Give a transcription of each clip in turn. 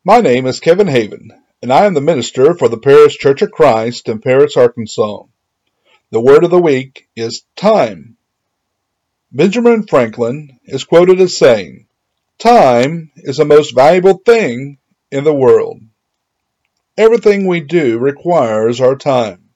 My name is Kevin Haven, and I am the minister for the Paris Church of Christ in Paris, Arkansas. The word of the week is time. Benjamin Franklin is quoted as saying, "Time is the most valuable thing in the world." Everything we do requires our time.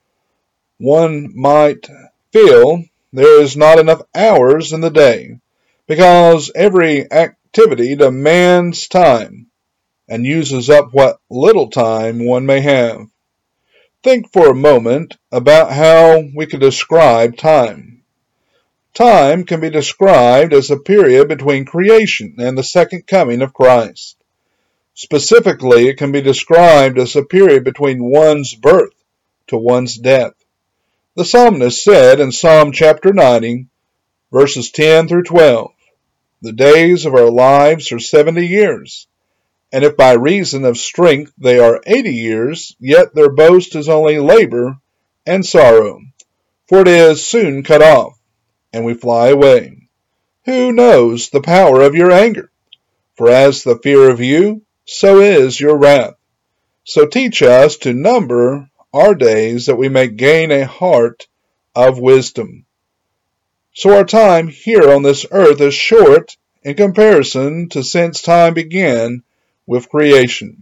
One might feel there is not enough hours in the day because every activity demands time and uses up what little time one may have. Think for a moment about how we could describe time. Time can be described as a period between creation and the second coming of Christ. Specifically, it can be described as a period between one's birth to one's death. The psalmist said in Psalm chapter 90, verses 10 through 12, "The days of our lives are 70 years. And if by reason of strength they are 80 years, yet their boast is only labor and sorrow. For it is soon cut off, and we fly away. Who knows the power of your anger? For as the fear of you, so is your wrath. So teach us to number our days, that we may gain a heart of wisdom." So our time here on this earth is short in comparison to since time began with creation.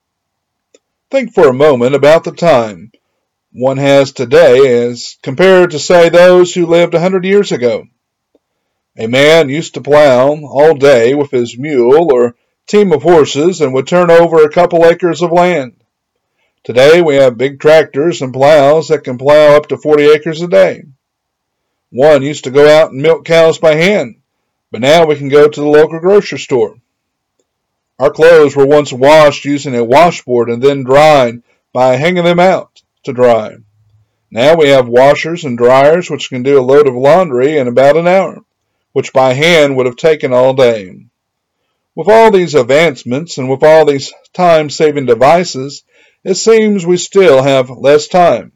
Think for a moment about the time one has today as compared to, say, those who lived 100 years ago. A man used to plow all day with his mule or team of horses and would turn over a couple acres of land. Today we have big tractors and plows that can plow up to 40 acres a day. One used to go out and milk cows by hand, but now we can go to the local grocery store. Our clothes were once washed using a washboard and then dried by hanging them out to dry. Now we have washers and dryers which can do a load of laundry in about an hour, which by hand would have taken all day. With all these advancements and with all these time-saving devices, it seems we still have less time.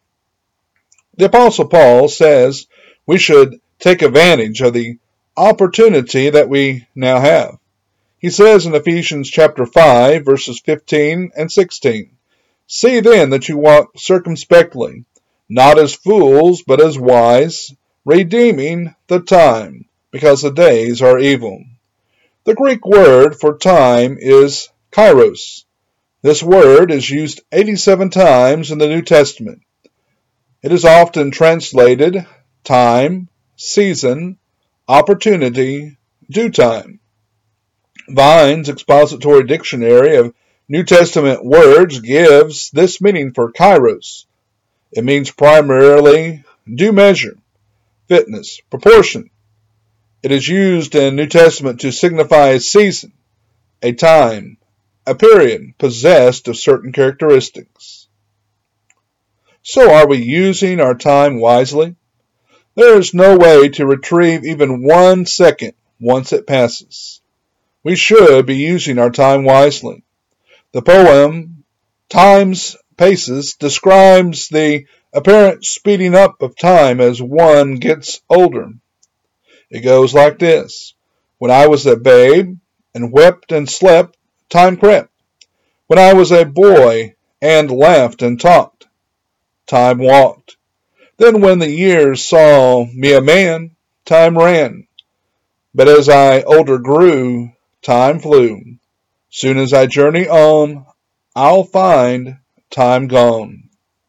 The Apostle Paul says we should take advantage of the opportunity that we now have. He says in Ephesians chapter 5, verses 15 and 16, "See then that you walk circumspectly, not as fools, but as wise, redeeming the time, because the days are evil." The Greek word for time is kairos. This word is used 87 times in the New Testament. It is often translated time, season, opportunity, due time. Vine's Expository Dictionary of New Testament Words gives this meaning for kairos. It means primarily due measure, fitness, proportion. It is used in New Testament to signify a season, a time, a period possessed of certain characteristics. So are we using our time wisely? There is no way to retrieve even 1 second once it passes. We should be using our time wisely. The poem Time's Paces describes the apparent speeding up of time as one gets older. It goes like this: "When I was a babe and wept and slept, time crept. When I was a boy and laughed and talked, time walked. Then when the years saw me a man, time ran. But as I older grew, time flew. Soon as I journey on, I'll find time gone."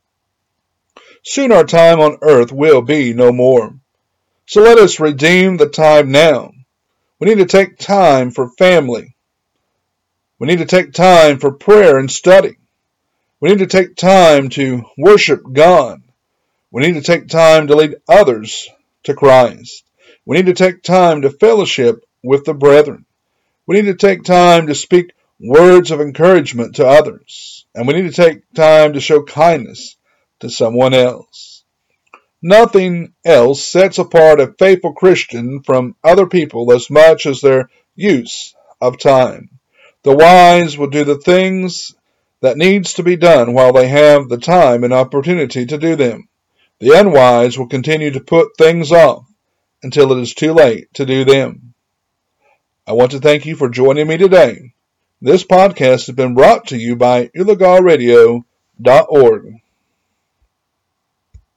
Soon our time on earth will be no more. So let us redeem the time now. We need to take time for family. We need to take time for prayer and study. We need to take time to worship God. We need to take time to lead others to Christ. We need to take time to fellowship with the brethren. We need to take time to speak words of encouragement to others. And we need to take time to show kindness to someone else. Nothing else sets apart a faithful Christian from other people as much as their use of time. The wise will do the things that needs to be done while they have the time and opportunity to do them. The unwise will continue to put things off until it is too late to do them. I want to thank you for joining me today. This podcast has been brought to you by ilegalradio.org.